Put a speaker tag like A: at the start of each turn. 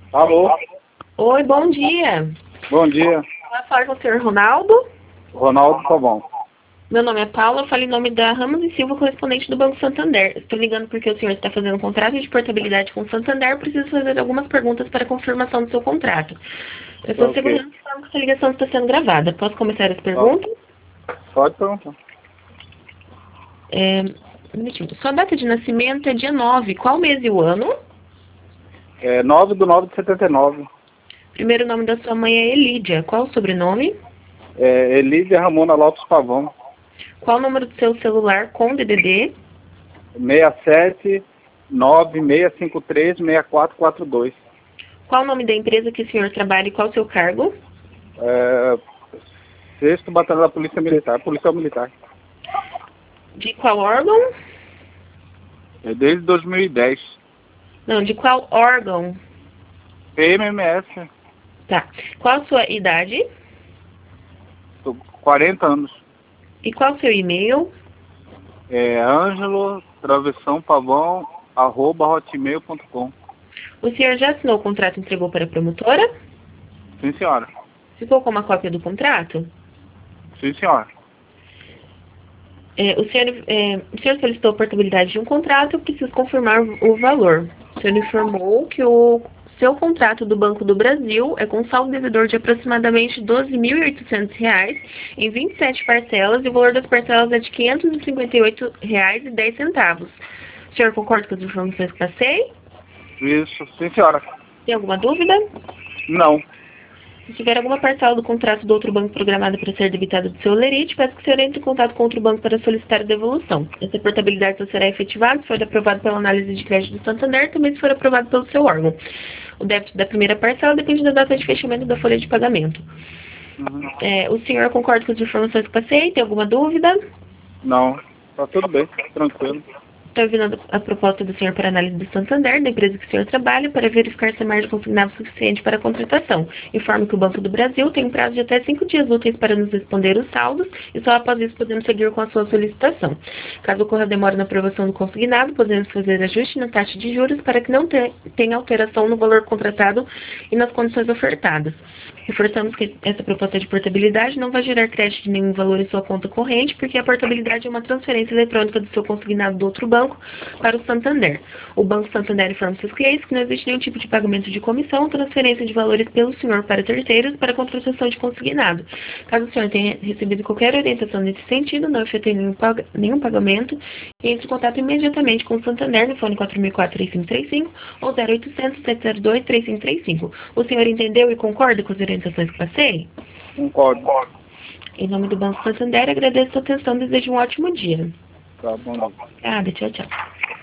A: Alô?
B: Oi, bom dia.
A: Bom dia.
B: Vai falar com o senhor Ronaldo?
A: Ronaldo Pavão.
B: Meu nome é Paula, eu falo em nome da Ramos e Silva, correspondente do Banco Santander. Estou ligando porque o senhor está fazendo um contrato de portabilidade com o Santander. Preciso fazer algumas perguntas para confirmação do seu contrato. Eu estou
A: Ok.
B: segurando que essa ligação está sendo gravada. Posso começar as perguntas?
A: Pode perguntar.
B: Um minutinho. Sua data de nascimento é dia 9. Qual mês e o ano?
A: 9/9/79.
B: Primeiro nome da sua mãe é Elídia. Qual o sobrenome?
A: Elídia Ramona Lopes Pavão.
B: Qual o número do seu celular com DDD?
A: 67-9653-6442.
B: Qual o nome da empresa que o senhor trabalha e qual o seu cargo?
A: 6º Batalhão da Polícia Militar, Policial Militar.
B: De qual órgão?
A: Desde 2010.
B: Não, de qual órgão?
A: PMMS.
B: Tá. Qual a sua idade?
A: Tô com 40 anos.
B: E qual o seu e-mail?
A: Ângelo Travessão Pavão @hotmail.com.
B: O senhor já assinou o contrato e entregou para a promotora?
A: Sim, senhora.
B: Ficou com uma cópia do contrato?
A: Sim, senhora.
B: O senhor solicitou a portabilidade de um contrato, eu preciso confirmar o valor. O senhor informou que o seu contrato do Banco do Brasil é com saldo devedor de aproximadamente R$ 12.800 em 27 parcelas e o valor das parcelas é de R$ 558,10. O senhor concorda com as informações que passei?
A: Isso. Sim, senhora.
B: Tem alguma dúvida?
A: Não.
B: Se tiver alguma parcela do contrato do outro banco programada para ser debitada do seu lerite, peço que o senhor entre em contato com outro banco para solicitar a devolução. Essa portabilidade só será efetivada se for aprovado pela análise de crédito do Santander, também se for aprovado pelo seu órgão. O débito da primeira parcela depende da data de fechamento da folha de pagamento. O senhor concorda com as informações que passei? Tem alguma dúvida?
A: Não. Tá tudo bem. Tranquilo.
B: Estou enviando a proposta do senhor para análise do Santander, da empresa que o senhor trabalha, para verificar se a margem consignada é suficiente para a contratação. Informe que o Banco do Brasil tem um prazo de até 5 dias úteis para nos responder os saldos e só após isso podemos seguir com a sua solicitação. Caso ocorra demora na aprovação do consignado, podemos fazer ajuste na taxa de juros para que não tenha alteração no valor contratado e nas condições ofertadas. Reforçamos que essa proposta de portabilidade não vai gerar crédito de nenhum valor em sua conta corrente, porque a portabilidade é uma transferência eletrônica do seu consignado do outro banco para o Santander. O Banco Santander informa seus clientes que não existe nenhum tipo de pagamento de comissão ou transferência de valores pelo senhor para terceiros para contratação de consignado. Caso o senhor tenha recebido qualquer orientação nesse sentido, não efetue nenhum pagamento e entre em contato imediatamente com o Santander no fone 4004-3535 ou 0800-702-3535. O senhor entendeu e concorda com as orientações que passei?
A: Concordo.
B: Em nome do Banco Santander, agradeço a sua atenção e desejo um ótimo dia.
A: Tá bom.
B: Obrigada, tchau, tchau.